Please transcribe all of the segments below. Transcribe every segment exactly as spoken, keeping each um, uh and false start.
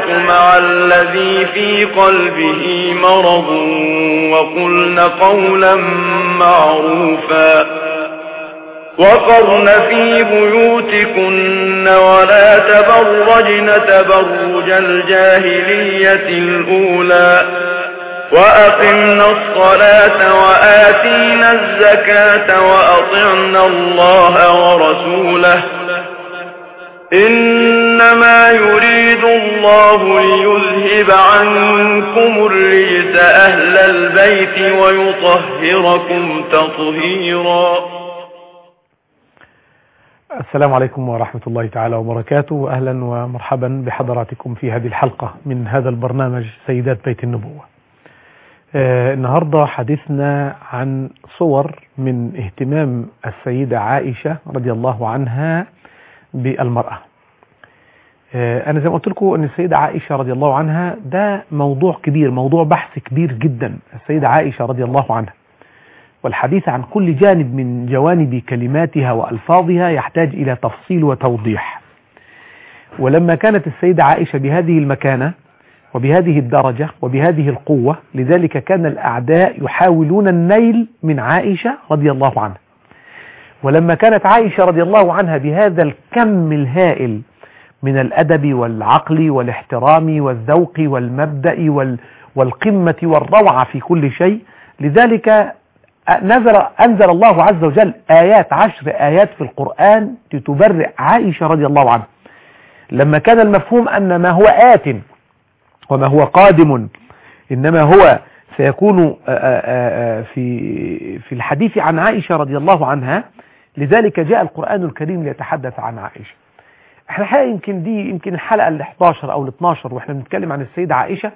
مع الذي في قلبه مرض وقلن قولا معروفا وقرن في بيوتكن ولا تبرجن تبرج الجاهلية الأولى وأقمنا الصلاة وآتينا الزكاة وأطعنا الله ورسوله إنما يريد الله ليذهب عنكم الرجس أهل البيت ويطهركم تطهيرا. السلام عليكم ورحمة الله تعالى وبركاته. أهلا ومرحبا بحضراتكم في هذه الحلقة من هذا البرنامج سيدات بيت النبوة. آه النهاردة حديثنا عن صور من اهتمام السيدة عائشة رضي الله عنها بالمرأة. آه أنا زي ما قلت لكم أن السيدة عائشة رضي الله عنها ده موضوع كبير، موضوع بحث كبير جدا. السيدة عائشة رضي الله عنها والحديث عن كل جانب من جوانب كلماتها وألفاظها يحتاج إلى تفصيل وتوضيح. ولما كانت السيدة عائشة بهذه المكانة وبهذه الدرجة وبهذه القوة، لذلك كان الأعداء يحاولون النيل من عائشة رضي الله عنها. ولما كانت عائشة رضي الله عنها بهذا الكم الهائل من الأدب والعقل والاحترام والذوق والمبدأ والقمة والروعة في كل شيء، لذلك نزل أنزل الله عز وجل آيات عشر آيات في القرآن لتبرئ عائشة رضي الله عنها. لما كان المفهوم أن ما هو آت وما هو قادم إنما هو سيكون في في الحديث عن عائشة رضي الله عنها، لذلك جاء القرآن الكريم ليتحدث عن عائشة. احنا حقيقة يمكن دي يمكن الحلقة ال إحدى عشر أو ال اثني عشر واحنا بنتكلم عن السيدة عائشة،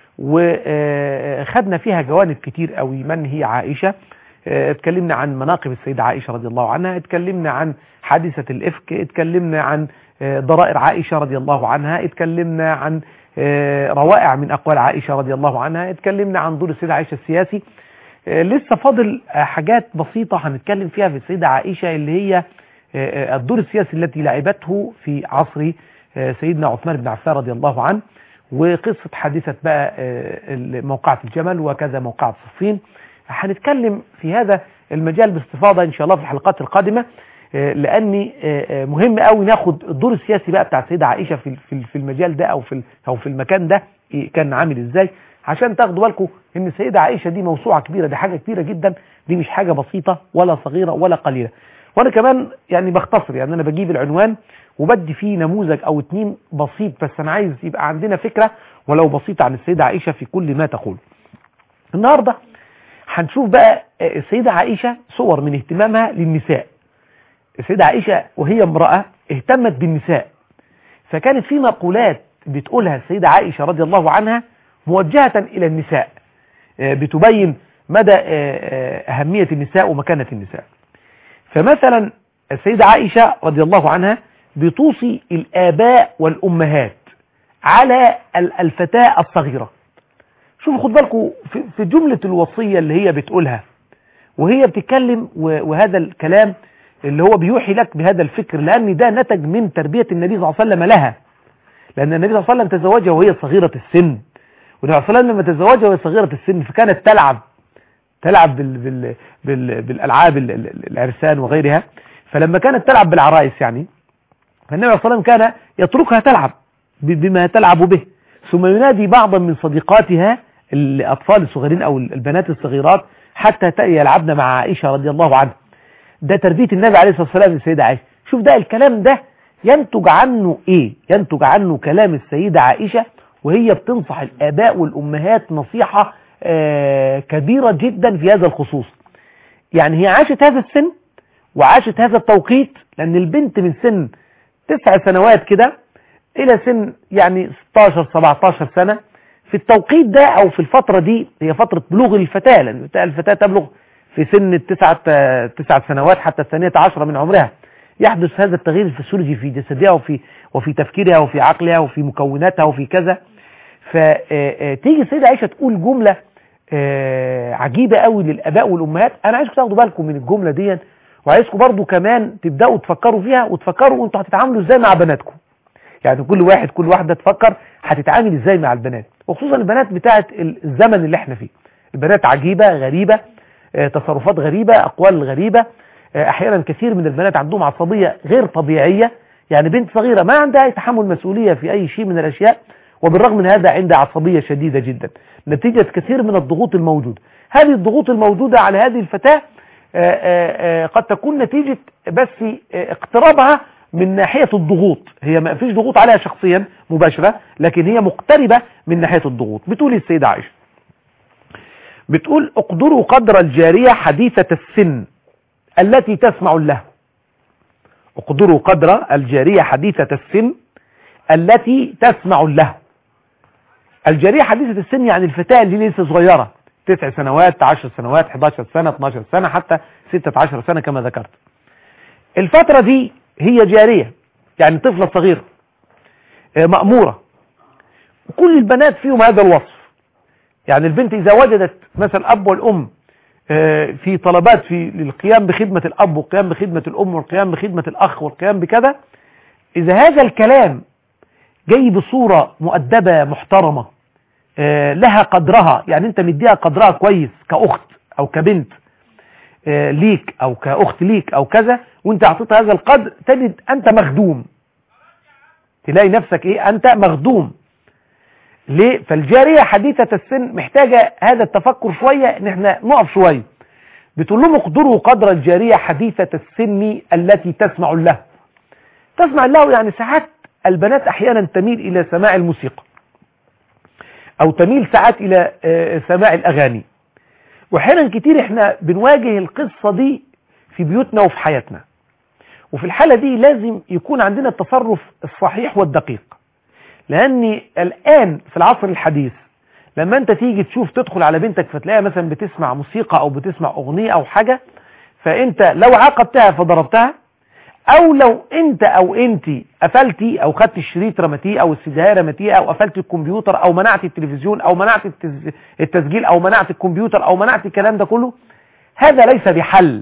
وخدنا فيها جوانب كتير قوي. من هي عائشة؟ اتكلمنا عن مناقب السيدة عائشة رضي الله عنها، اتكلمنا عن حادثة الإفك، اتكلمنا عن ضرائر عائشة رضي الله عنها، اتكلمنا عن روائع من أقوال عائشة رضي الله عنها، اتكلمنا عن دور السيدة عائشة السياسي. لسه فاضل حاجات بسيطة هنتكلم فيها في السيدة عائشة، اللي هي الدور السياسي التي لعبته في عصر سيدنا عثمان بن عفان رضي الله عنه، وقصة حادثة بقى موقعة الجمل وكذا موقعة صفين. هنتكلم في هذا المجال باستفاضة إن شاء الله في الحلقات القادمة، لأني مهم قوي ناخد الدور السياسي بقى بتاع السيدة عائشة في في المجال ده أو في أو في المكان ده كان عامل إزاي، عشان تاخدوا بالكم إن السيدة عائشة دي موسوعة كبيرة، دي حاجة كبيرة جدا، دي مش حاجة بسيطة ولا صغيرة ولا قليلة. وأنا كمان يعني بختصر، يعني أنا بجيب العنوان وبدي فيه نموذج أو اتنين بسيط، بس أنا عايز يبقى عندنا فكرة ولو بسيطة عن السيدة عائشة في كل ما تقول. النهاردة هنشوف بقى السيدة عائشة صور من اهتمامها للنساء. السيدة عائشة وهي امرأة اهتمت بالنساء، فكانت في مقولات بتقولها السيدة عائشة رضي الله عنها موجهة إلى النساء، بتبين مدى أهمية النساء ومكانة النساء. فمثلا السيدة عائشة رضي الله عنها بتوصي الآباء والأمهات على الفتاة الصغيرة. شوفوا خد بالكم في جملة الوصية اللي هي بتقولها وهي بتتكلم، وهذا الكلام اللي هو بيوحي لك بهذا الفكر، لأن ده نتج من تربية النبي صلى الله عليه وسلم لها، لأن النبي صلى الله عليه وسلم تزوجها وهي صغيرة السن، والنبي صلى الله عليه وسلم لما تزوجها وهي صغيرة السن فكانت تلعب تلعب بال بال بال بالألعاب العرسان وغيرها. فلما كانت تلعب بالعرائس يعني، فالنبي صلى الله عليه وسلم كان يتركها تلعب بما تلعب به، ثم ينادي بعضا من صديقاتها الأطفال الصغيرين أو البنات الصغيرات حتى يلعبن مع عائشة رضي الله عنها. ده تربية النبي عليه الصلاة والسلام للسيدة عائشة. شوف ده الكلام ده ينتج عنه إيه؟ ينتج عنه كلام السيدة عائشة وهي بتنصح الآباء والأمهات نصيحة آه كبيرة جدا في هذا الخصوص. يعني هي عاشت هذا السن وعاشت هذا التوقيت، لأن البنت من سن تسع سنوات كده إلى سن يعني ستاشر سبعتاشر سنة، في التوقيت ده أو في الفترة دي هي فترة بلوغ الفتاة، لأن الفتاة تبلغ في سن التسعة تسع سنوات حتى الثانية عشرة من عمرها. يحدث هذا التغيير الفسيولوجي في جسدها وفي وفي تفكيرها وفي عقلها وفي مكوناتها وفي كذا. فتيجي السيدة عائشة تقول جملة عجيبة قوي للآباء والأمهات. أنا عايزكم تاخدوا بالكم من الجملة دي، وعايزكم برضو كمان تبدأوا تفكروا فيها وتفكروا أنتوا هتتعاملوا إزاي مع بناتكم. يعني كل واحد كل واحدة تفكر هتتعامل ازاي مع البنات، وخصوصا البنات بتاعت الزمن اللي احنا فيه. البنات عجيبة غريبة، اه تصرفات غريبة، اقوال غريبة، اه احيانا كثير من البنات عندهم عصبية غير طبيعية. يعني بنت صغيرة ما عندها تحمل مسؤولية في اي شيء من الاشياء، وبالرغم من هذا عندها عصبية شديدة جدا نتيجة كثير من الضغوط الموجودة. هذه الضغوط الموجودة على هذه الفتاة اه اه قد تكون نتيجة بس اقترابها من ناحية الضغوط. هي ما فيش ضغوط عليها شخصيا مباشرة، لكن هي مقتربة من ناحية الضغوط. بتقول السيدة عائشة، بتقول اقدروا قدر الجارية حديثة السن التي تسمع له. اقدروا قدر الجارية حديثة السن التي تسمع له. الجارية حديثة السن يعني الفتاة اللي لسه صغيرة، تسع سنوات، عشر سنوات، احد عشر سنة، اثناشر سنة، حتى ستة عشر سنة كما ذكرت. الفترة دي هي جارية، يعني طفلة صغيرة مأمورة. كل البنات فيهم هذا الوصف. يعني البنت إذا وجدت مثلا الأب والأم في طلبات في القيام بخدمة الأب والقيام بخدمة الأم والقيام بخدمة الأخ والقيام بكذا، إذا هذا الكلام جاي بصورة مؤدبة محترمة لها قدرها، يعني أنت مديها قدرها كويس كأخت أو كبنت ليك أو كأخت ليك أو كذا، وانت اعطيت هذا القدر، تجد انت مخدوم، تلاقي نفسك ايه، انت مخدوم. ليه؟ فالجارية حديثة السن محتاجة هذا التفكر شوية، ان احنا نقف شوية. بتقول لهم اقدروا قدر الجارية حديثة السن التي تسمع له. تسمع له يعني ساعات البنات احيانا تميل الى سماع الموسيقى، او تميل ساعات الى سماع الاغاني، واحيانا كتير احنا بنواجه القصة دي في بيوتنا وفي حياتنا. وفي الحالة دي لازم يكون عندنا التصرف الصحيح والدقيق، لأن الآن في العصر الحديث لما أنت تيجي تشوف تدخل على بنتك فتلاقيها مثلا بتسمع موسيقى أو بتسمع أغنية أو حاجة، فأنت لو عاقبتها فضربتها، أو لو أنت أو أنت قفلتي أو خدت الشريط رمتيه أو السيديهاية رمتيه أو قفلت الكمبيوتر أو منعت التلفزيون أو منعت التسجيل أو منعت الكمبيوتر أو منعت الكلام ده كله، هذا ليس بحل.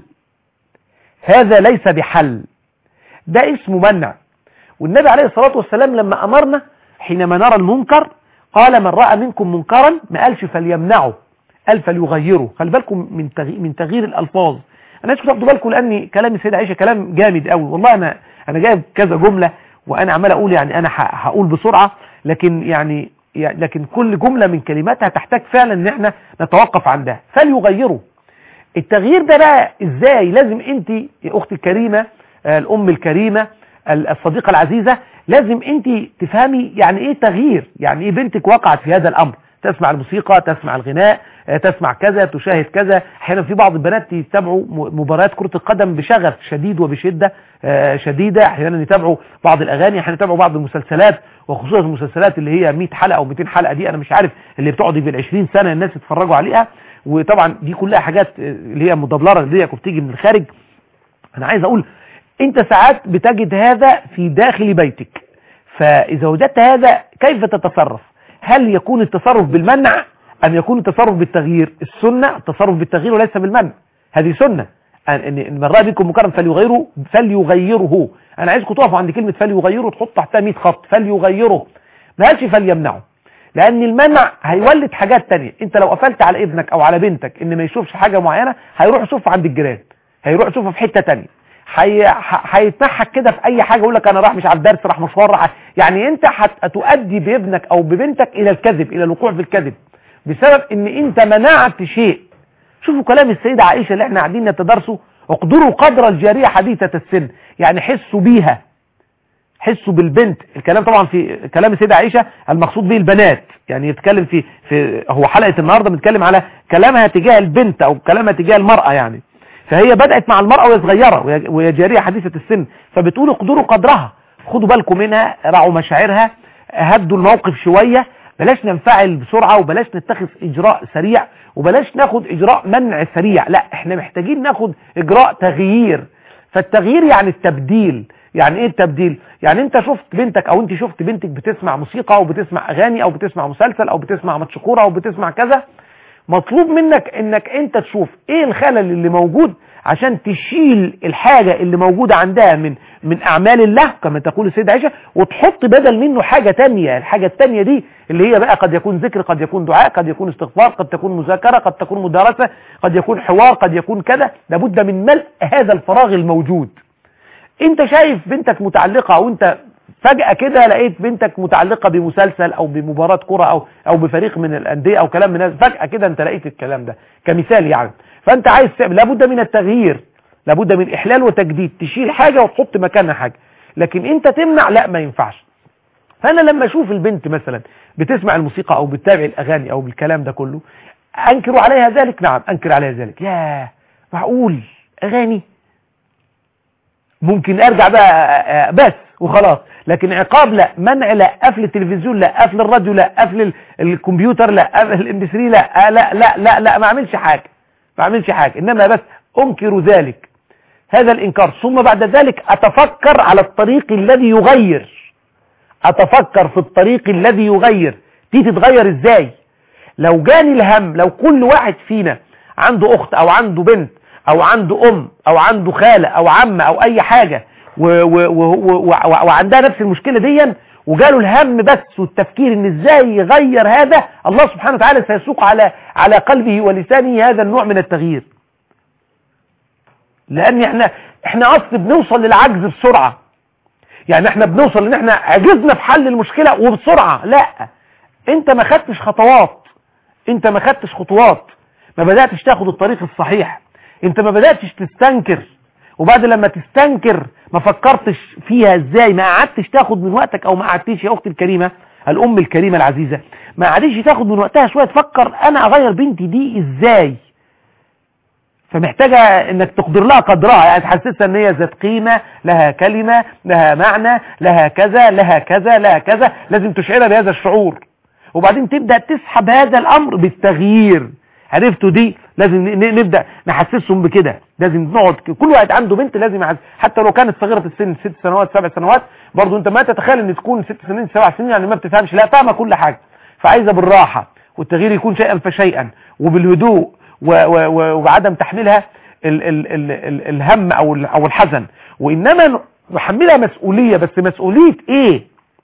هذا ليس بحل، ده اسمه منع. والنبي عليه الصلاة والسلام لما أمرنا حينما نرى المنكر قال من رأى منكم منكرا، ما قالش فليمنعه، قال فليغيره. خلي بالكم من تغيير من تغيير الألفاظ. أنا عايزكم تاخدوا بالكم، لأن كلام السيدة عائشة كلام جامد قوي والله. أنا أنا جايب كذا جملة وأنا عمال أقول، يعني أنا هقول بسرعة، لكن يعني لكن كل جملة من كلماتها تحتاج فعلا إن احنا نتوقف عندها. فليغيره. التغيير ده بقى ازاي؟ لازم انت يا اختي الكريمة، الام الكريمة، الصديقة العزيزة، لازم انت تفهمي يعني ايه تغيير، يعني ايه بنتك وقعت في هذا الامر، تسمع الموسيقى، تسمع الغناء، تسمع كذا، تشاهد كذا. احيانا في بعض البنات يتابعوا مباريات كرة القدم بشغف شديد وبشدة شديدة، احيانا يتابعوا بعض الاغاني، احيانا يتابعوا بعض المسلسلات، وخصوصا المسلسلات اللي هي مئة حلقة او مئتين حلقة دي، انا مش عارف اللي بتقعد بالعشرين سنة الناس يتفرجوا عليها. وطبعا دي كلها حاجات اللي هي مدبلرة اللي هي بتيجي من الخارج. انا عايز اقول انت ساعات بتجد هذا في داخل بيتك، فاذا وجدت هذا كيف تتصرف؟ هل يكون التصرف بالمنع ام يكون التصرف بالتغيير؟ السنة التصرف بالتغيير وليس بالمنع، هذه سنة. ان من رأى منكم منكرا فليغيره فليغيره. انا عايزكم تقفوا عند كلمة فليغيره تحط تحتها مئة خط. فليغيره، ما قالش فليمنعه، لان المنع هيولد حاجات تانية. انت لو قفلت على ابنك او على بنتك ان ما يشوفش حاجة معينة، هيروح يشوفها عند الجيران، هيروح يشوفها في حتة تانية، هيتنحك كده في اي حاجة، يقول لك انا راح مش على الدرس، راح مشوار، راح. يعني انت هتؤدي بابنك او ببنتك الى الكذب، الى الوقوع في الكذب، بسبب ان انت منعت شيء. شوفوا كلام السيدة عائشة اللي احنا قاعدين نتدرسه، اقدروا قدر الجارية حديثة السن، يعني حسوا بيها، حسوا بالبنت. الكلام طبعا في كلام السيدة عائشة المقصود به البنات، يعني يتكلم في, في هو حلقة النهاردة بنتكلم على كلامها تجاه البنت او كلامها تجاه المرأة. يعني فهي بدأت مع المرأة وهي صغيرة وهي جارية حديثة السن، فبتقول اقدروا قدرها، خدوا بالكم منها، راعوا مشاعرها، هدوا الموقف شوية، بلاش ننفعل بسرعة، وبلاش نتخذ اجراء سريع، وبلاش ناخد اجراء منع سريع، لا احنا محتاجين ناخد اجراء تغيير. فالتغيير يعني التبديل. يعني ايه التبديل؟ يعني انت شفت بنتك او انت شفت بنتك بتسمع موسيقى او بتسمع اغاني او بتسمع مسلسل او بتسمع ماتش كوره او بتسمع كذا، مطلوب منك انك انت تشوف ايه الخلل اللي موجود عشان تشيل الحاجة اللي موجودة عندها من من أعمال الله كما تقول السيدة عائشة، وتحط بدل منه حاجة تانية. الحاجة التانية دي اللي هي بقى قد يكون ذكر، قد يكون دعاء، قد يكون استغفار، قد تكون مذاكرة، قد تكون مدارسة، قد يكون حوار، قد يكون كذا. لابد من ملء هذا الفراغ الموجود. انت شايف بنتك متعلقة، او انت فجأة كده لقيت بنتك متعلقة بمسلسل او بمباراة كرة او او بفريق من الأندية او كلام من الناس، فجأة كده انت لقيت الكلام ده كمثال يعني، فانت عايز تعمل، لابد من التغيير، لابد من احلال وتجديد، تشيل حاجة وتحط مكانها حاجة. لكن انت تمنع، لا ما ينفعش. فانا لما اشوف البنت مثلا بتسمع الموسيقى او بتتابع الاغاني او بالكلام ده كله، انكر عليها ذلك؟ نعم انكر عليها ذلك. ياه معقول اغاني؟ ممكن ارجع بقى بس وخلاص. لكن عقاب لا، منع لا، قفل التلفزيون لا، قفل الراديو لا، قفل الكمبيوتر لا، قفل الام بي ثلاثة لا، لا لا لا لا، ما اعملش حاجه، ما اعملش حاجه، انما بس انكر ذلك، هذا الانكار. ثم بعد ذلك اتفكر على الطريق الذي يغير، اتفكر في الطريق الذي يغير. دي تتغير ازاي؟ لو جاني الهم، لو كل واحد فينا عنده اخت او عنده بنت او عنده ام او عنده خالة او عمة او اي حاجة و و و و وعندها نفس المشكلة دي، وجاله الهم بس والتفكير ان ازاي يغير هذا، الله سبحانه وتعالى سيسوق على على قلبه ولسانه هذا النوع من التغيير. لان احنا احنا اصلا بنوصل للعجز بسرعة. يعني احنا بنوصل ان احنا عجزنا في حل المشكلة وبسرعة. لا، انت ما خدتش خطوات، انت ما خدتش خطوات، ما بدأتش تاخد الطريق الصحيح، انت ما بدأتش تستنكر، وبعد لما تستنكر ما فكرتش فيها ازاي، ما قعدتش تاخد من وقتك، او ما قعدتيش يا اختي الكريمة الام الكريمة العزيزة، ما قعدتش تاخد من وقتها شوية تفكر انا اغير بنتي دي ازاي. فمحتاجة انك تقدر لها قدرها، يعني تحسسها ان هي ذات قيمة، لها كلمة، لها معنى، لها كذا لها كذا لها كذا، لازم تشعرها بهذا الشعور. وبعدين تبدأ تسحب هذا الامر بالتغيير. عرفتوا دي؟ لازم نبدأ نحسسهم بكده. لازم نقعد كل واحد عنده بنت لازم يحس... حتى لو كانت صغيرة السن ست سنوات سبع سنوات، برضو انت ما تتخيل ان تكون ست سنين سبع سنين يعني ما بتفهمش، لا فاهمة كل حاجة. فعايزة بالراحة، والتغيير يكون شيئا فشيئا وبالهدوء و... و... وعدم تحميلها ال... ال... ال... ال... الهم او ال... او الحزن، وانما نحملها مسؤولية. بس مسؤولية ايه؟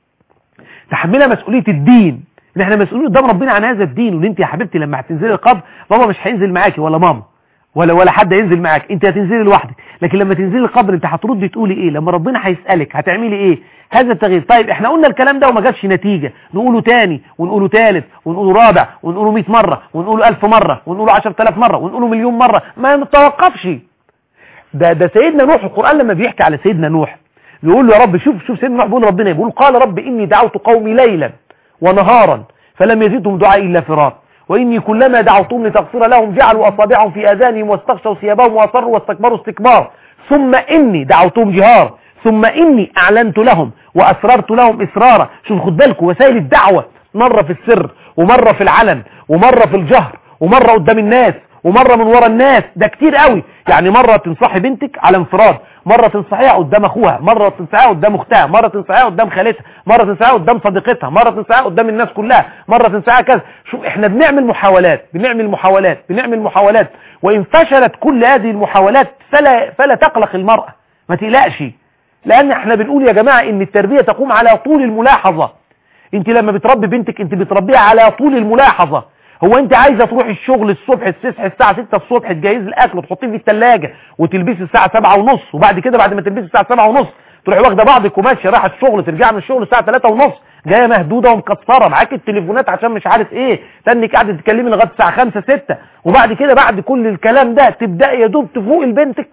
تحملها مسؤولية الدين، ان احنا مسؤولين قدام ربنا عن هذا الدين. وان انت يا حبيبتي لما هتنزلي القبر بابا مش هينزل معاكي ولا ماما ولا ولا حد هينزل معاك، انت هتنزلي لوحدك. لكن لما تنزلي القبر انت هتردي تقولي ايه؟ لما ربنا هيسالك هتعملي ايه؟ هذا التغيير. طيب احنا قلنا الكلام ده وما جابش نتيجه، نقوله تاني ونقوله ثالث ونقوله رابع ونقوله مئة مره ونقوله ألف مره ونقوله عشرة آلاف مره ونقوله مليون مره، ما نتوقفش. ده ده سيدنا نوح، القران لما بيحكي على سيدنا نوح بيقول له يا رب، شوف شوف سيدنا نوح بيقول ربنا بيقول قال رب اني دعوت قومي ليلا ونهارا فلم يزدهم دعائي إلا فرار وإني كلما دعوتهم لتغفر لهم جعلوا أصابعهم في آذانهم واستغشوا ثيابهم وأصروا واستكبروا استكبار ثم إني دعوتهم جهارا ثم إني أعلنت لهم وأسررت لهم إسرارا. شوف خد بالكم وسائل الدعوة، مرة في السر ومرة في العلن ومرة في الجهر ومرة قدام الناس ومرة من ورا الناس، ده كتير قوي. يعني مرة تنصحي بنتك على انفراد، مرة تنصحيها قدام اخوها، مرة تنصحيها قدام اختها، مرة تنصحيها قدام خالتها، مرة تنصحيها قدام صديقتها، مرة تنصحيها قدام الناس كلها، مرة تنصحيها كذا. شوف احنا بنعمل محاولات بنعمل محاولات بنعمل محاولات وان فشلت كل هذه المحاولات فلا فلا تقلق المرأة، ما تقلقش. لان احنا بنقول يا جماعة ان التربية تقوم على طول الملاحظة. انت لما بتربي بنتك انت بتربيها على طول الملاحظة. هو انت عايزه تروح الشغل الصبح تصحي الساعه ستة الصبح تجهزي الاكل وتحطيه في الثلاجه وتلبسي الساعه سبعة ونص، وبعد كده بعد ما تلبسي الساعه سبعة ونص تروحي واخده بعضك وماشيه رايحه الشغل، ترجعي من الشغل الساعه ثلاثة ونص جايه مهدوده ومكسره معاكي التليفونات عشان مش عارف ايه، تانك قاعده تتكلمي لغايه الساعه خمسة ستة، وبعد كده بعد كل الكلام ده تبداي يا دوب تفوقي لبنتك؟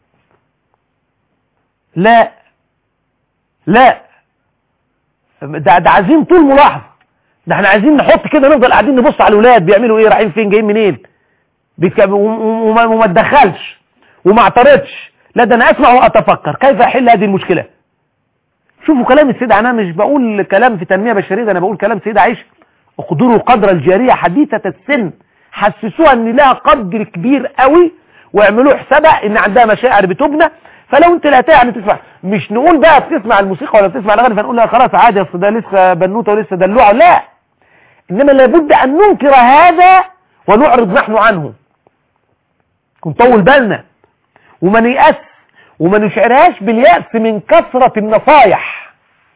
لا لا، ده ده عايزين طول ملاحظه. ده احنا عايزين نحط كده نفضل قاعدين نبص على الاولاد بيعملوا ايه، رايحين فين، جايين منين، وما اتدخلش وما اعترضش. لا، ده انا اسمع واتفكر كيف احل هذه المشكله. شوفوا كلام السيدة، انا مش بقول كلام في تنميه بشريه، ده انا بقول كلام سيدة عائشة. اقدروا قدر الجاريه حديثه السن، حسسوها ان لها قدر كبير قوي واعملوا حسابها ان عندها مشاعر بتبنى. فلو انت لا يعني تسمع، مش نقول بقى بتسمع الموسيقى ولا بتسمع الاغاني فنقول لها خلاص عادي اصل ده لسه بنوته ولسه دلوعه، لا، انما لابد ان ننكر هذا ونعرض نحن عنه، نطول بالنا وما نيأس وما نشعرهاش باليأس من كثرة النصايح.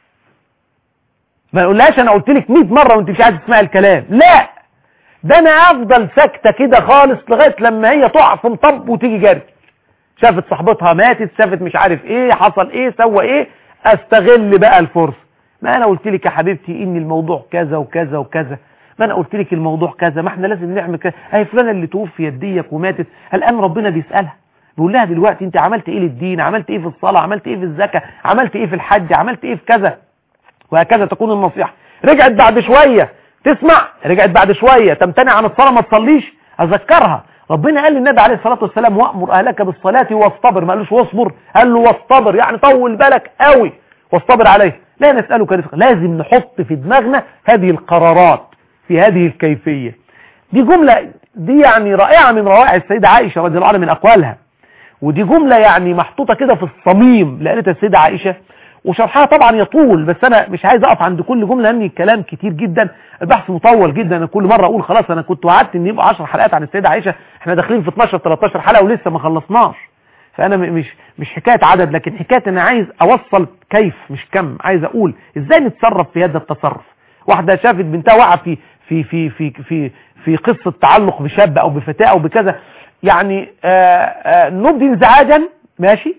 ما نقولهاش انا قلت لك مية مرة وانت مش عايز تسمع الكلام، لا، ده انا افضل ساكتة كده خالص لغاية لما هي تقع في مطب وتيجي جري، شافت صاحبتها ماتت، شافت مش عارف ايه حصل، ايه سوى ايه، استغل بقى الفرصة. ما انا قلت لك يا حبيبتي ان الموضوع كذا وكذا وكذا، ما انا قلت لك الموضوع كذا، ما احنا لازم نعمل كذا، اهي فلانه اللي توفيت ديك وماتت الان ربنا بيسالها، بيقول لها دلوقتي انت عملت ايه للدين، عملت ايه في الصلاه، عملت ايه في الزكاه، عملت ايه في الحج، عملت ايه في كذا، وهكذا تكون النصيحه. رجعت بعد شويه تسمع، رجعت بعد شويه تمتنع عن الصلاه ما تصليش، اذكرها. ربنا قال للنبي عليه الصلاه والسلام وامر اهلك بالصلاه واصطبر، ما قالوش واصبر، قال له واصطبر، يعني طول بالك قوي واصطبر عليه. لا نسالك رزقا، لازم نحط في دماغنا هذه القرارات في هذه الكيفيه. دي جمله دي يعني رائعه من روائع السيده عائشه رضي الله عنها من اقوالها، ودي جمله يعني محطوطه كده في الصميم لقالتها السيده عائشه، وشرحها طبعا يطول، بس انا مش عايز اقف عند كل جمله لان الكلام كتير جدا، البحث مطول جدا. انا كل مره اقول خلاص انا كنت وعدت ان يبقى عشر حلقات عن السيده عائشه، احنا داخلين في اتناشر تلتاشر حلقه ولسه ما خلصناش. فانا مش مش حكايه عدد، لكن حكايه انا عايز اوصل كيف مش كم، عايز اقول ازاي نتصرف في هذا التصرف. واحده شافت بنتها واقعه في في في في في في قصه تعلق بشاب او بفتاه او بكذا، يعني آآ آآ نبدي انزعاجا ماشي،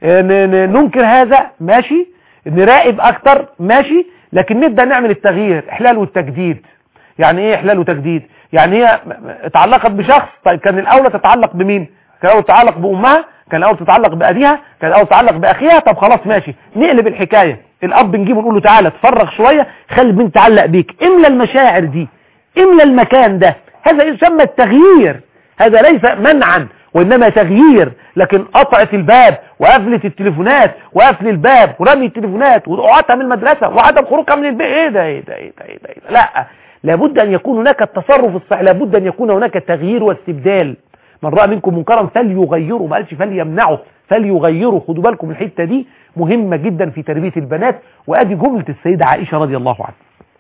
ننكر هذا ماشي، نراقب اكتر ماشي، لكن نبدا نعمل التغيير، احلال والتجديد. يعني ايه احلال وتجديد؟ يعني هي اتعلقت بشخص، طيب كان الاولى تتعلق بمين؟ كان الاول تتعلق بامها، كان الاول تتعلق بابيها، كان الاول تتعلق باخيها، طب خلاص ماشي، نقلب الحكايه. الاب نجيبه نقول له تعالى تفرغ شويه، خلي البنت تعلق بيك، املى المشاعر دي، املى المكان ده، هذا يسمى التغيير. هذا ليس منعا وانما تغيير، لكن قطعة الباب وقفلة التليفونات وقفل الباب ورمي التليفونات وقعدتها من المدرسة وعدم خروجها من البيت، ايه ده ايه ده ايه ده ايه ده, إيه ده؟ لا، لابد ان يكون هناك التصرف الصحيح، لابد ان يكون هناك تغيير واستبدال. من رأى منكم منكرا فليغيره، ما قالش فليمنعه، فليغيره. خدوا بالكم الحته دي مهمة جدا في تربية البنات، وادي جملة السيدة عائشة رضي الله عنها.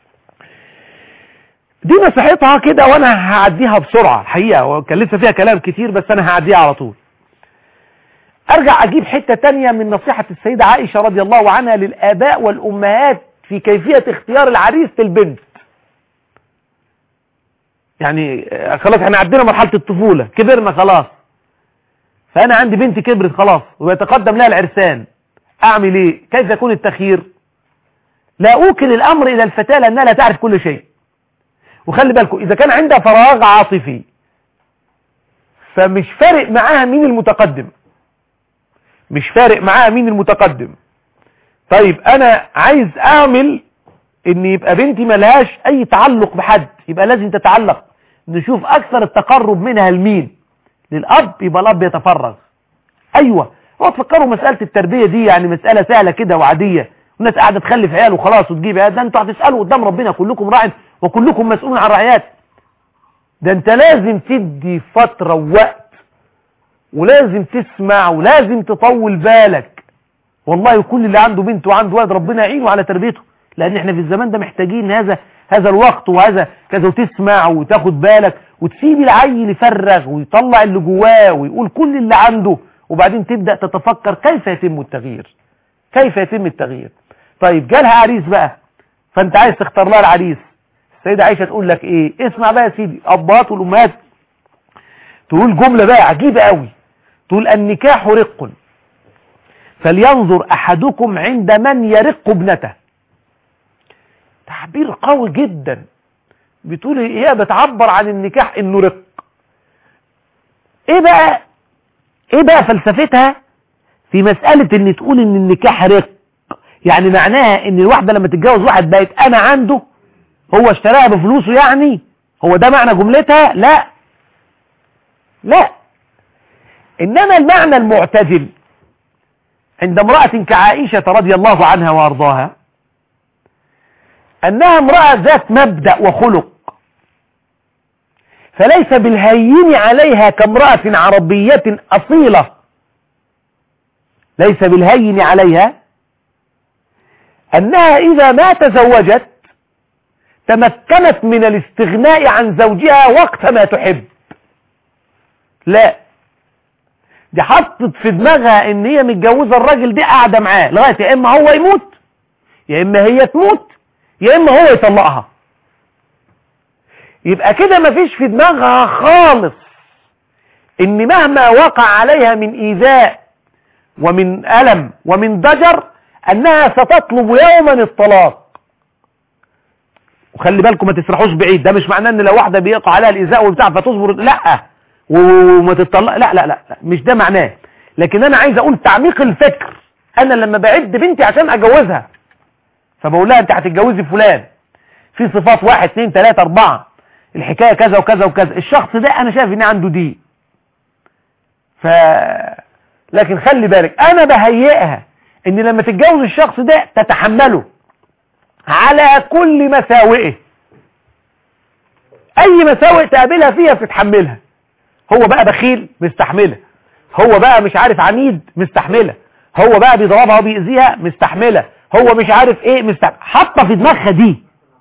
دي نصيحتها كده وانا هعديها بسرعة الحقيقة، وكان لسه فيها كلام كتير بس انا هعديها على طول. ارجع اجيب حتة تانية من نصيحة السيدة عائشة رضي الله عنها للآباء والأمهات في كيفية اختيار العريس للبنت. يعني خلاص احنا عدينا مرحلة الطفولة، كبرنا خلاص، فانا عندي بنتي كبرت خلاص ويتقدم لها العرسان، اعمل ايه؟ كيف يكون التخيير؟ لا اوكل الامر الى الفتاة لانها لا تعرف كل شيء. وخلي بالكم اذا كان عندها فراغ عاطفي فمش فارق معاها مين المتقدم، مش فارق معاها مين المتقدم. طيب انا عايز اعمل ان يبقى بنتي ملهاش اي تعلق بحد، يبقى لازم تتعلق، نشوف اكثر التقرب منها لمين، للاب، يبقى الاب يتفرغ. ايوه، هو تفكروا مسألة التربية دي يعني مسألة سهلة كده وعادية، والناس قاعدة تخلف عيال وخلاص وتجيب عيال، ده انتوا هتسألوا قدام ربنا، كلكم راع وكلكم مسؤول عن رعايات. ده انت لازم تدي فترة ووقت، ولازم تسمع، ولازم تطول بالك. والله كل اللي عنده بنت وعنده ولد ربنا يعينه على تربيته، لان احنا في الزمان ده محتاجين هذا هذا الوقت وهذا كذا، وتسمع وتاخد بالك وتسيب العيل يفرغ ويطلع اللي جواه ويقول كل اللي عنده، وبعدين تبدأ تتفكر كيف يتم التغيير، كيف يتم التغيير. طيب جالها عريس بقى، فانت عايز تختار لها العريس. السيدة عائشة تقول لك ايه؟ اسمع بقى يا سيدي، ابات والامهات تقول جملة بقى عجيبة قوي، تقول النكاح رق فلينظر احدكم عند من يرق ابنته. تعبير قوي جدا، بتقول هي بتعبر عن النكاح انه رق. ايه بقى ايه بقى فلسفتها في مسألة ان تقول ان النكاح رق؟ يعني معناها ان الواحدة لما تتجوز واحد بقت انا عنده، هو اشتراها بفلوسه، يعني هو ده معنى جملتها؟ لا لا، انما المعنى المعتدل عند امرأة كعائشة رضي الله عنها وارضاها انها امرأة ذات مبدأ وخلق، فليس بالهين عليها كامرأة عربية اصيلة، ليس بالهين عليها انها اذا ما تزوجت تمكنت من الاستغناء عن زوجها وقت ما تحب. لا، دي حطت في دماغها ان هي متجوزه الراجل ده قاعده معاه لغايه يا اما هو يموت يا اما هي تموت يا اما هو يطلقها. يبقى كده مفيش في دماغها خالص ان مهما وقع عليها من ايذاء ومن الم ومن ضجر انها ستطلب يوما الطلاق. وخلي بالكم ما تسرحوش بعيد، ده مش معناه ان لو واحده بيقع عليها الايذاء وبتاع فتصبر، لا وما تطلق، لا لا لا مش ده معناه. لكن انا عايز اقول تعميق الفكر. انا لما بعد بنتي عشان اجوزها فبقول لها انت هتتجوزي فلان في صفات واحد اتنين تلاته اربعه، الحكايه كذا وكذا وكذا، الشخص ده انا شايف ان عنده دي. ف لكن خلي بالك انا بهيئها ان لما تتجوز الشخص ده تتحمله على كل مساوئه. اي مساوئ تقابلها فيها بتتحملها. هو بقى بخيل مستحمله، هو بقى مش عارف عنيد مستحمله، هو بقى بيضربها وبيأذيها مستحمله، هو مش عارف ايه مستحمله، حاطه في دماغها دي.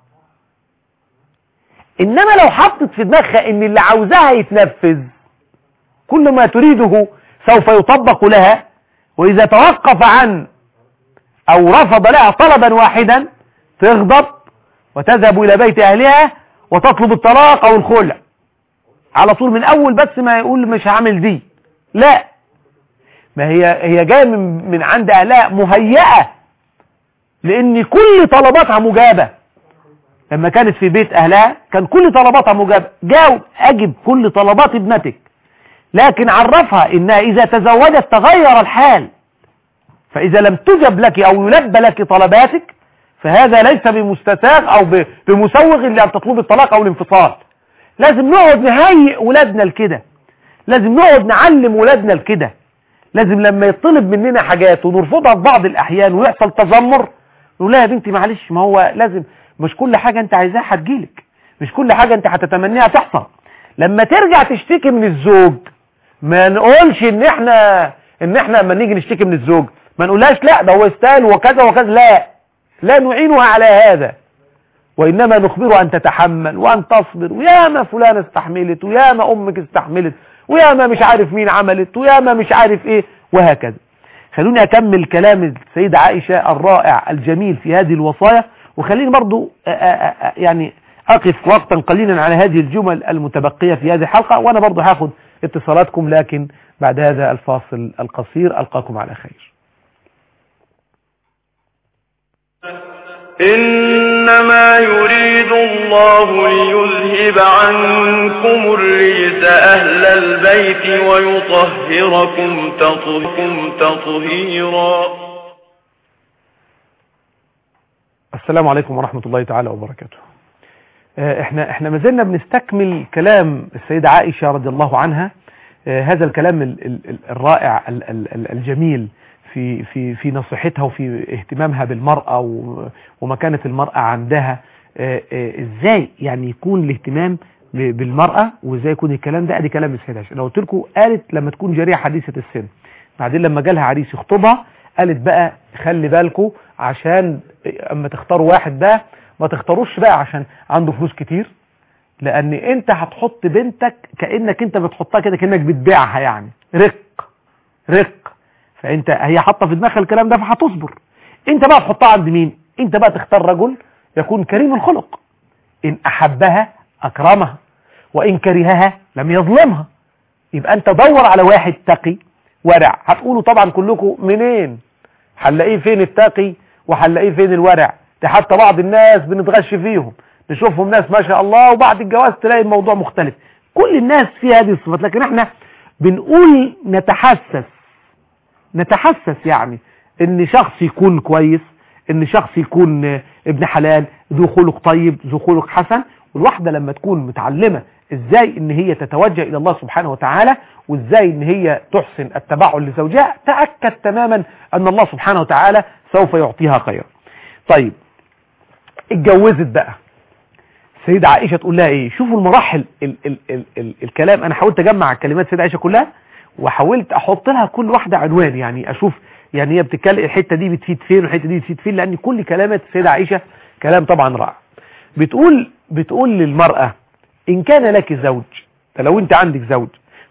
انما لو حطت في دماغها ان اللي عاوزاها يتنفذ، كل ما تريده سوف يطبق لها، واذا توقف عن او رفض لها طلبا واحدا تغضب وتذهب الى بيت اهلها وتطلب الطلاق او الخلع على طول من اول بس ما يقول مش هعمل دي. لا، ما هي هي جايه من, من عند اهلها مهيئه لان كل طلباتها مجابه. لما كانت في بيت اهلها كان كل طلباتها مجابه، جاوب اجب كل طلبات ابنتك، لكن عرفها انها اذا تزوجت تغير الحال، فاذا لم تجب لك او يلبى لك طلباتك فهذا ليس بمستساغ او بمسوغ لان تطلب الطلاق او الانفصال. لازم نقعد نهيئ ولادنا لكده، لازم نقعد نعلم ولادنا لكده، لازم لما يطلب مننا حاجات ونرفضها في بعض الاحيان ويحصل تذمر نقول لها يا بنتي معلش، ما هو لازم مش كل حاجه انت عايزاها هتجيلك، مش كل حاجه انت هتتمنيها تحصل. لما ترجع تشتكي من الزوج ما نقولش ان احنا ان احنا لما نيجي نشتكي من الزوج ما نقولهاش لا ده هو يستاهل وكذا وكذا، لا لا نعينها على هذا، وإنما نخبرها أن تتحمل وأن تصبر، وياما فلان استحملت وياما أمك استحملت وياما مش عارف مين عملت وياما مش عارف إيه وهكذا. خلوني أكمل كلام السيدة عائشة الرائع الجميل في هذه الوصايا، وخليني برضو يعني أقف وقتا قليلا على هذه الجمل المتبقية في هذه الحلقة، وأنا برضو هاخد اتصالاتكم لكن بعد هذا الفاصل القصير. ألقاكم على خير. إنما يريد الله ليذهب عنكم الرجس أهل البيت ويطهركم تطهيرا. السلام عليكم ورحمة الله تعالى وبركاته. احنا احنا ما زلنا بنستكمل كلام السيدة عائشة رضي الله عنها، هذا الكلام الرائع الجميل في في في نصيحتها وفي اهتمامها بالمرأة ومكانة المرأة عندها. ازاي يعني يكون الاهتمام بالمرأة وازاي يكون الكلام ده؟ ادي كلام السيدة عائشة. لو قلت لكم قالت لما تكون جارية حديثة السن، بعدين لما جالها عريس يخطبها قالت بقى خلي بالكم عشان اما تختاروا واحد بقى ما تختاروش بقى عشان عنده فلوس كتير، لان انت هتحط بنتك كأنك انت بتحطها كده كأنك بتبيعها، يعني رق رق، فانت هي حاطه في دماغها الكلام ده فهتصبر. انت بقى تحطها عند مين؟ انت بقى تختار رجل يكون كريم الخلق، ان احبها اكرمها وان كرهها لم يظلمها. يبقى انت دور على واحد تقي ورع. هتقولوا طبعا كلكم منين هنلاقيه فين التقي وهنلاقيه فين الورع؟ ده حتى بعض الناس بنتغش فيهم، نشوفهم ناس ما شاء الله وبعد الجواز تلاقي الموضوع مختلف. كل الناس في هذه الصفات، لكن احنا بنقول نتحسس نتحسس يعني ان شخص يكون كويس، ان شخص يكون ابن حلال ذو خلق طيب ذو خلق حسن. والواحدة لما تكون متعلمة ازاي ان هي تتوجه الى الله سبحانه وتعالى وازاي ان هي تحسن التبعل لزوجها، تأكد تماما ان الله سبحانه وتعالى سوف يعطيها خيرا. طيب اتجوزت بقى السيدة عائشة تقول لها ايه؟ شوفوا المراحل ال ال ال ال الكلام. انا حاولت اجمع الكلمات السيدة عائشة كلها وحاولت احط لها كل واحدة عنوان، يعني اشوف يعني هي بتتكلم الحتة دي بتفيد فين والحتة دي بتفيد فين، لان كل كلامات السيدة عائشة كلام طبعا رائع. بتقول بتقول للمرأة ان كان لك زوج، لو انت عندك زوج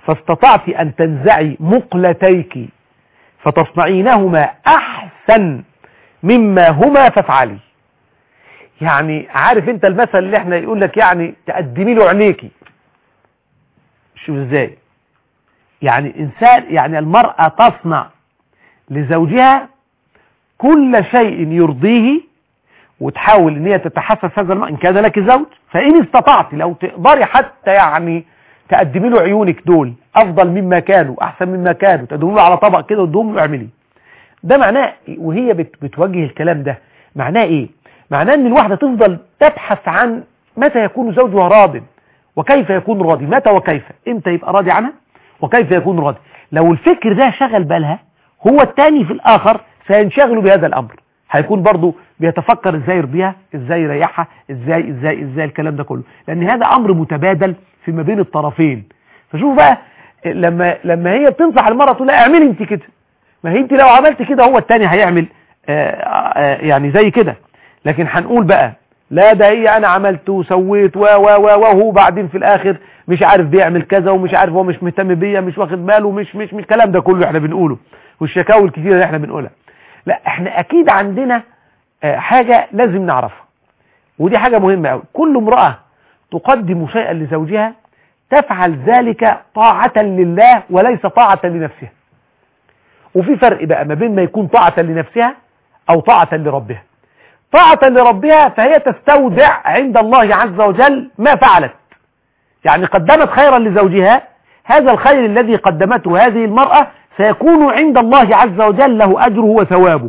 فاستطعت أن تنزعي مقلتيك فتصنعينهما أحسن مما هما فافعلي. يعني عارف انت المثل اللي احنا يقول لك يعني تقدمي له عينيكي. شوف ازاي يعني انسان، يعني المرأة تصنع لزوجها كل شيء يرضيه وتحاول ان هي تتحسس هذا المرأة ان كان لك زوج، فان استطعت لو تقدري حتى يعني تقدمي له عيونك دول افضل مما كانوا، احسن مما كانوا، تدوم له على طبق كده وتدوم له اعملي. ده معناه وهي بتوجه الكلام ده معناه ايه؟ معناه ان الواحدة تفضل تبحث عن متى يكون زوجها راض وكيف يكون راضي، متى وكيف، امتى يبقى راضي عنها وكيف يكون راضي. لو الفكر ده شغل بالها هو التاني في الاخر سينشغل بهذا الامر، هيكون برضو بيتفكر ازاي يرضيها، ازاي يريحها، ازاي ازاي ازاي الكلام ده كله، لان هذا امر متبادل فيما بين الطرفين. فشوف بقى لما لما هي بتنصح المرأة تقول لها اعملي انت كده، ما هي انت لو عملت كده هو التاني هيعمل آآ آآ يعني زي كده. لكن هنقول بقى لا ده هي انا عملت وسويت و و و وهو بعدين في الاخر مش عارف بيعمل كذا ومش عارف هو مش مهتم بيا، مش واخد باله، مش مش مش الكلام ده كله احنا بنقوله والشكاوي الكتيره اللي احنا بنقولها. لا احنا اكيد عندنا حاجه لازم نعرفها، ودي حاجه مهمه قوي. كل امراه تقدم شيئا لزوجها تفعل ذلك طاعه لله وليس طاعه لنفسها. وفي فرق بقى ما بين ما يكون طاعه لنفسها او طاعه لربها. طاعة لربها فهي تستودع عند الله عز وجل ما فعلت، يعني قدمت خيرا لزوجها، هذا الخير الذي قدمته هذه المرأة سيكون عند الله عز وجل له أجره وثوابه.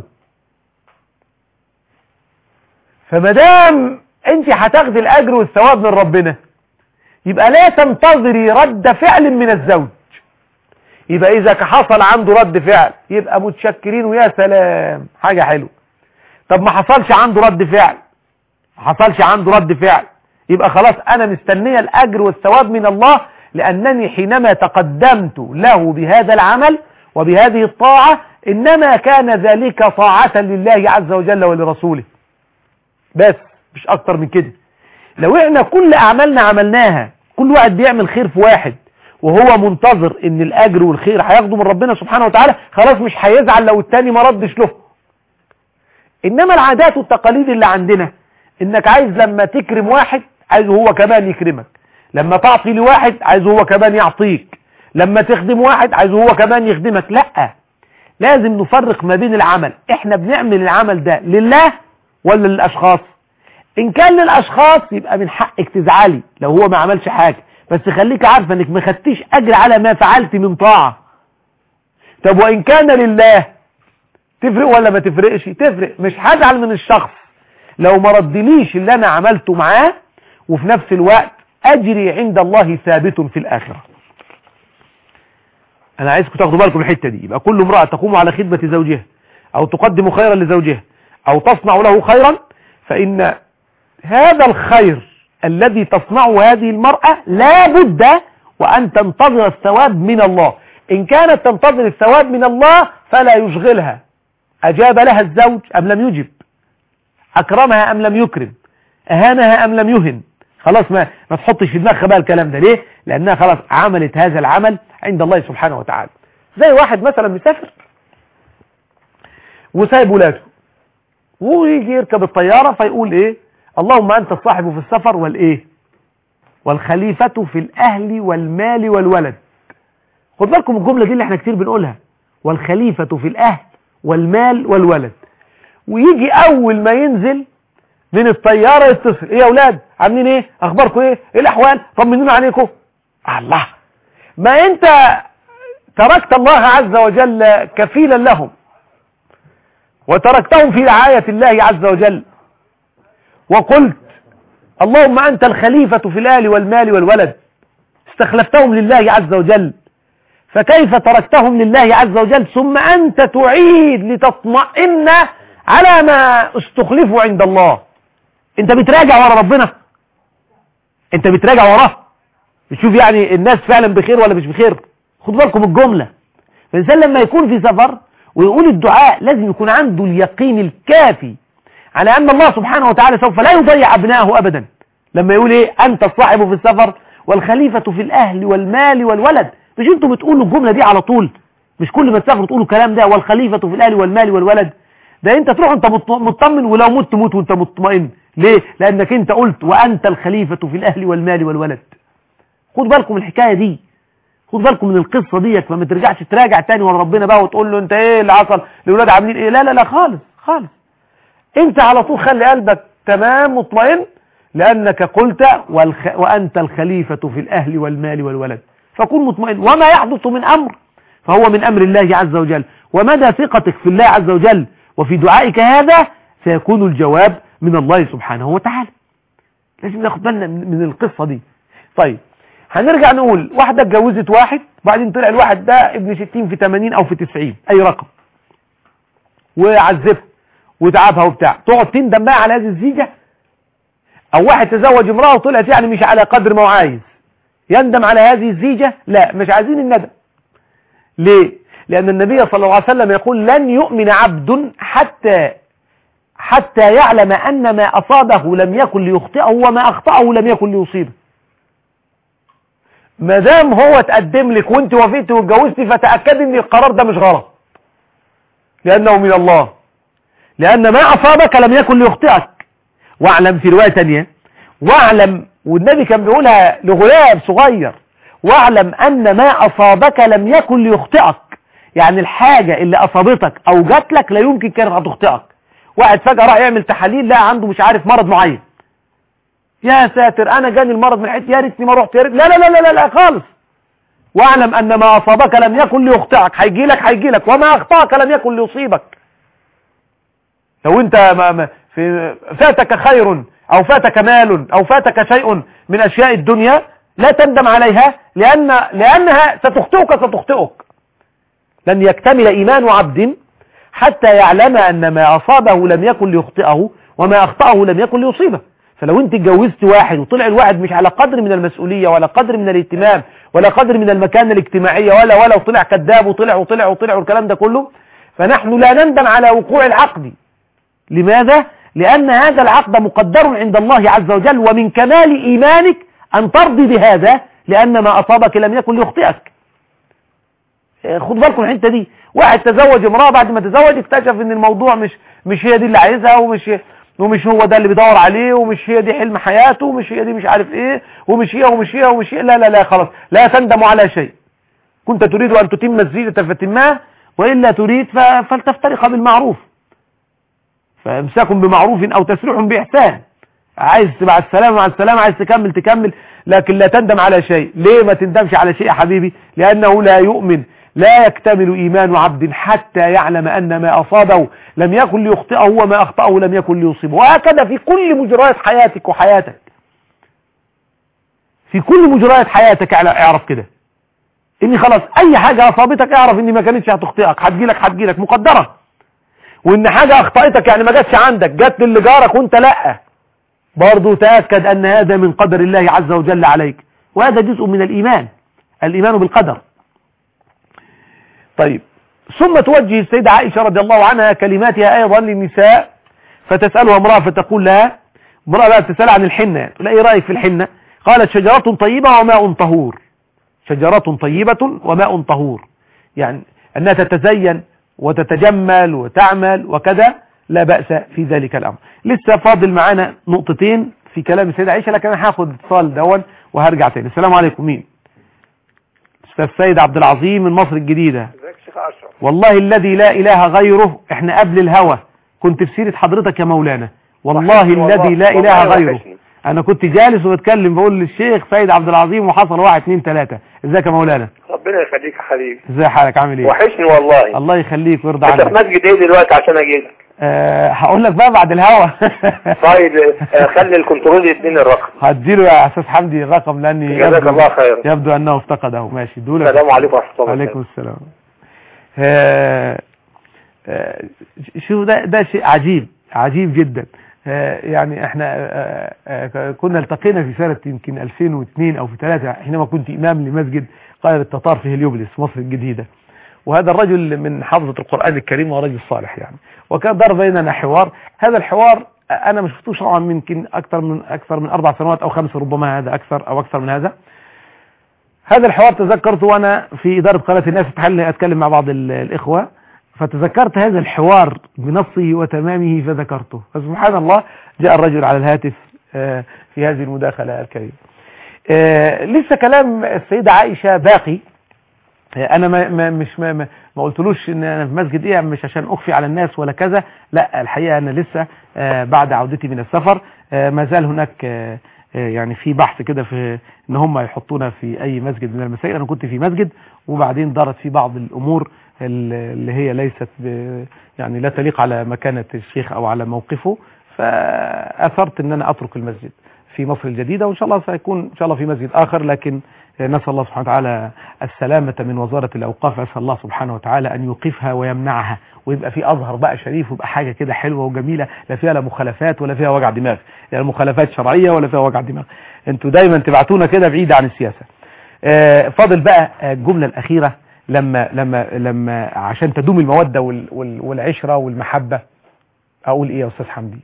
فمدام انت هتاخدي الأجر والثواب من ربنا يبقى لا تنتظري رد فعل من الزوج. يبقى إذا حصل عنده رد فعل يبقى متشكرين ويا سلام حاجة حلوة. طب ما حصلش عنده رد فعل، ما حصلش عنده رد فعل يبقى خلاص انا مستنيه الاجر والثواب من الله، لانني حينما تقدمت له بهذا العمل وبهذه الطاعة انما كان ذلك طاعة لله عز وجل ولرسوله بس مش اكتر من كده. لو احنا كل اعمالنا عملناها كل واحد بيعمل خير في واحد وهو منتظر ان الاجر والخير هياخده من ربنا سبحانه وتعالى، خلاص مش هيزعل لو التاني ما ردش له. انما العادات والتقاليد اللي عندنا انك عايز لما تكرم واحد عايز هو كمان يكرمك، لما تعطي لواحد عايز هو كمان يعطيك، لما تخدم واحد عايز هو كمان يخدمك. لا، لازم نفرق ما بين العمل، احنا بنعمل العمل ده لله ولا للاشخاص. ان كان للاشخاص يبقى من حقك تزعلي لو هو ما عملش حاجة، بس خليك عارفة انك ما خدتيش اجر على ما فعلت من طاعة. طب وان كان لله تفرق ولا ما تفرقش؟ تفرق. مش هزعل من الشخص لو ما ردليش اللي انا عملته معاه، وفي نفس الوقت اجري عند الله ثابت في الاخرة. انا عايزكم تاخدوا بالكم الحتة دي. يبقى كل امرأة تقوم على خدمة زوجها او تقدم خيرا لزوجها او تصنع له خيرا، فان هذا الخير الذي تصنعه هذه المرأة لا بد وان تنتظر الثواب من الله. ان كانت تنتظر الثواب من الله فلا يشغلها أجاب لها الزوج أم لم يجب، أكرمها أم لم يكرم، أهانها أم لم يهن، خلاص ما ما تحطش في دماغها بقى الكلام ده. ليه؟ لأنها خلاص عملت هذا العمل عند الله سبحانه وتعالى. زي واحد مثلا مسافر وسايب ولاده ويجي يركب الطيارة فيقول إيه؟ اللهم أنت الصاحب في السفر والإيه؟ والخليفة في الأهل والمال والولد. خد بالكم الجملة دي اللي احنا كتير بنقولها، والخليفة في الأهل والمال والولد. ويجي اول ما ينزل من الطيارة يتصل، ايه يا اولاد عاملين ايه، اخباركم ايه، ايه الاحوال، طمنونا عليكم. الله، ما انت تركت الله عز وجل كفيلا لهم وتركتهم في رعاية الله عز وجل وقلت اللهم انت الخليفة في الاهل والمال والولد، استخلفتهم لله عز وجل، فكيف تركتهم لله عز وجل ثم أنت تعيد لتطمئن على ما استخلفوا عند الله؟ انت بتراجع ورا ربنا، انت بتراجع وراه، بتشوف يعني الناس فعلا بخير ولا مش بخير. خدوا بالكم الجملة. فالإنسان لما يكون في سفر ويقول الدعاء لازم يكون عنده اليقين الكافي على أن الله سبحانه وتعالى سوف لا يضيع أبنائه أبدا. لما يقول ايه، أنت الصاحب في السفر والخليفة في الأهل والمال والولد، مش انتوا بتقولوا الجملة دي على طول؟ مش كل ما تسافروا تقولوا الكلام ده، والخليفة في الأهل والمال والولد؟ ده انت تروح انت مطمن، ولو مت موت وانت مطمئن. ليه؟ لأنك انت قلت وأنت الخليفة في الأهل والمال والولد. خد بالكم الحكاية دي، خد بالكم من القصة دي، فما ترجعش تراجع تاني ورا ربنا بقى وتقول له انت ايه اللي حصل، الولاد عاملين ايه. لا لا لا خالص خالص. انت على طول خلي قلبك تمام مطمئن، لأنك قلت والخ... وأنت الخليفة في الأهل والمال والولد، فكن مطمئن. وما يحدث من أمر فهو من أمر الله عز وجل، ومدى ثقتك في الله عز وجل وفي دعائك هذا سيكون الجواب من الله سبحانه وتعالى. لازم ناخد بالنا من القصة دي. طيب هنرجع نقول واحدة اتجوزت واحد، بعدين طلع الواحد ده ابن ستين في تمانين أو في تسعين أي رقم، وعذبها وتعبها وبتاع، تقعد تندم بقى على هذه الزيجة؟ أو واحد تزوج امرأة وطلعت يعني مش على قدر ما هو عايز، يندم على هذه الزيجة؟ لا، مش عايزين الندم. ليه؟ لأن النبي صلى الله عليه وسلم يقول لن يؤمن عبد حتى حتى يعلم أن ما أصابه لم يكن ليخطئه وما أخطأه لم يكن ليصيبه. ما دام هو تقدم لك وانت وافقت واتجوزتي، فتأكد ان القرار ده مش غلط، لأنه من الله، لأن ما أصابك لم يكن ليخطئك. واعلم في رواية تانية، واعلم، والنبي كان بيقولها لغلام صغير، واعلم أن ما أصابك لم يكن ليخطئك. يعني الحاجة اللي أصابتك أو جات لك لا يمكن كانت هتخطئك. واحد فجأة راح يعمل تحاليل لا عنده مش عارف مرض معين، يا ساتر انا جاني المرض من حته، يا ريتني ما رحت، يا ريت. لا لا لا لا لا خالص. واعلم ان ما اصابك لم يكن ليخطئك، هيجي لك هيجي لك، وما اخطاك لم يكن ليصيبك. لو انت ما ما في فاتك خير او فاتك مال او فاتك شيء من اشياء الدنيا، لا تندم عليها، لان لانها ستخطئك ستخطئك. لن يكتمل ايمان عبد حتى يعلم ان ما اصابه لم يكن ليخطئه وما اخطاه لم يكن ليصيبه. فلو انت اتجوزت واحد وطلع الواحد مش على قدر من المسؤولية ولا قدر من الاهتمام ولا قدر من المكانة الاجتماعية ولا ولا وطلع كذاب وطلع وطلع وطلع والكلام ده كله، فنحن لا نندم على وقوع العقد. لماذا؟ لأن هذا العقد مقدر عند الله عز وجل، ومن كمال إيمانك أن ترضي بهذا، لأن ما أصابك لم يكن ليخطئك. خد بالكم الحته دي. واحد تزوج امرأة، بعد ما تزوج اكتشف ان الموضوع مش مش هي دي اللي عايزها، ومش ومش هو ده اللي بيدور عليه، ومش هي دي حلم حياته، ومش هي دي مش عارف ايه، ومش هي ومش هي ومش هي. لا لا لا خلاص، لا تندم على شيء. كنت تريد ان تتم الزينة فتمها، والا تريد فلتفترق بالمعروف. فامساك بمعروف او تسريح باحسان. عايز مع السلامه مع السلامه، عايز تكمل تكمل، لكن لا تندم على شيء. ليه ما تندمش على شيء يا حبيبي؟ لانه لا يؤمن، لا يكتمل إيمان عبد حتى يعلم أن ما أصابه لم يكن ليخطئه وما أخطأه لم يكن ليصيبه. وهكذا في كل مجريات حياتك وحياتك، في كل مجريات حياتك اعرف كده، إن خلاص أي حاجة أصابتك اعرف إن ما كانتش هتخطئك، هتجيلك هتجيلك مقدرة. وإن حاجة أخطأتك يعني ما جاتش عندك، جات للي جارك وأنت لأ، برضو تأكد أن هذا من قدر الله عز وجل عليك، وهذا جزء من الإيمان، الإيمان بالقدر. طيب، ثم توجه السيدة عائشة رضي الله عنها كلماتها أيضا للنساء، فتسألها امرأة فتقول لها، امرأة بقى تسأل عن الحنة، تقول ايه رأيك في الحنة؟ قالت شجرة طيبة وماء طهور. شجرة طيبة وماء طهور، يعني أنها تتزين وتتجمل وتعمل وكذا، لا بأس في ذلك الأمر. لسه فاضل معانا نقطتين في كلام السيدة عائشة، لكن أنا هاخد اتصال دون وهرجع تاني. السلام عليكم. مين؟ أستاذ سيد عبد العظيم من مصر الجديدة. ازيك شيخ أشرف؟ والله الذي لا إله غيره، احنا قبل الهوى كنت في سيرة حضرتك يا مولانا، والله الذي لا إله غيره. أنا كنت جالس وبتكلم بقول للشيخ سيد عبد العظيم وحصل واحد اتنين تلاتة. ازيك يا مولانا؟ ربنا يخليك يا حبيبي. ازي حالك؟ عامل ايه؟ وحشني والله. الله يخليك ويرضى عنك. انت في مسجد ايه دلوقتي عشان اجي لك؟ أه هقول لك بقى بعد الهوا. طيب خلي الكنترول يديني الرقم. هديله يا استاذ حمدي الرقم، لاني جزاك الله خير. يبدو انه افتقده. ماشي، دولك. السلام عليكم ورحمه الله. وعليكم السلام. أه أه شوف، ده ده شيء عجيب عجيب جدا. أه يعني احنا أه أه كنا التقينا في سنه يمكن ألفين واثنين او في ثلاثة، حينما كنت امام لمسجد قائد التتار في هليوبلس مصر الجديده. وهذا الرجل من حافظة القرآن الكريم ورجل صالح يعني، وكان دار بيننا حوار. هذا الحوار أنا ما شفتوش طبعا يمكن أكثر من أكثر من أربع سنوات أو خمس، ربما هذا أكثر أو أكثر من هذا. هذا الحوار تذكرته وانا في اداره قناه الناس تحلني اتكلم مع بعض الاخوه، فتذكرت هذا الحوار بنصه وتمامه فذكرته، فسبحان الله جاء الرجل على الهاتف في هذه المداخله الكريمه. لسه كلام السيده عائشه باقي. انا ما ما مش ما, ما قلتلوش ان انا في مسجد ايه، مش عشان اخفي على الناس ولا كذا، لا الحقيقه انا لسه بعد عودتي من السفر ما زال هناك يعني في بحث كده في ان هم يحطونا في اي مسجد من المساجد. انا كنت في مسجد وبعدين دارت في بعض الامور اللي هي ليست يعني لا تليق على مكانه الشيخ او على موقفه، فاثرت ان انا اترك المسجد في مصر الجديدة، وإن شاء الله سيكون إن شاء الله في مسجد آخر، لكن نسأل الله سبحانه وتعالى السلامة من وزارة الأوقاف. أسأل الله سبحانه وتعالى أن يوقفها ويمنعها، ويبقى في أزهر بقى شريف، ويبقى حاجة كده حلوة وجميلة، لا فيها لا مخالفات ولا فيها وجع دماغ، يعني مخالفات شرعية ولا فيها وجع دماغ. أنتوا دايما تبعتونا كده بعيدة عن السياسة. فاضل بقى الجملة الأخيرة، لما لما لما عشان تدوم المودة والعشرة والمحبة، أقول إيه يا أستاذ حمدي؟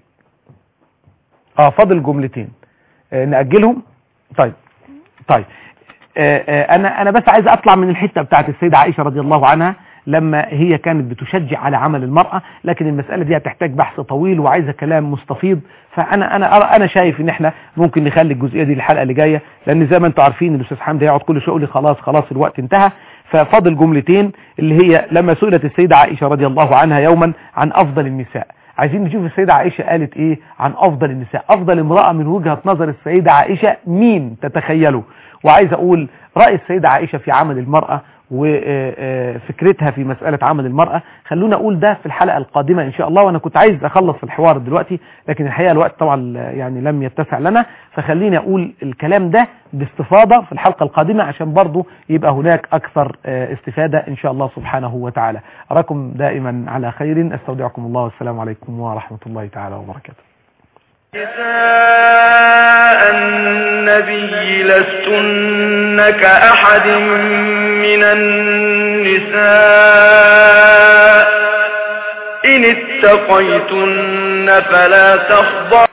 آه فاضل جملتين نأجلهم. طيب طيب انا انا بس عايز اطلع من الحته بتاعت السيده عائشه رضي الله عنها لما هي كانت بتشجع على عمل المراه، لكن المساله دي هتحتاج بحث طويل وعايزه كلام مستفيض، فانا انا انا شايف ان احنا ممكن نخلي الجزئيه دي للحلقه اللي جايه، لان زي ما انتم عارفين الاستاذ حمدي هيقعد كل شويه يقول لي خلاص خلاص الوقت انتهى. ففاضل جملتين، اللي هي لما سئلت السيده عائشه رضي الله عنها يوما عن افضل النساء، عايزين نشوف السيدة عائشة قالت ايه عن افضل النساء. افضل امرأة من وجهة نظر السيدة عائشة مين تتخيلوا؟ وعايز اقول رأي السيدة عائشة في عمل المرأة وفكرتها في مسألة عمل المرأة، خلونا اقول ده في الحلقة القادمة ان شاء الله. وانا كنت عايز اخلص الحوار دلوقتي، لكن الحقيقة الوقت طبعا يعني لم يتسع لنا، فخليني اقول الكلام ده باستفاضة في الحلقة القادمة عشان برضو يبقى هناك اكثر استفادة ان شاء الله سبحانه وتعالى. اراكم دائما على خير، استودعكم الله والسلام عليكم ورحمة الله تعالى وبركاته. نساء النبي لستن كأحد من النساء إن اتقيتن فلا تخضعن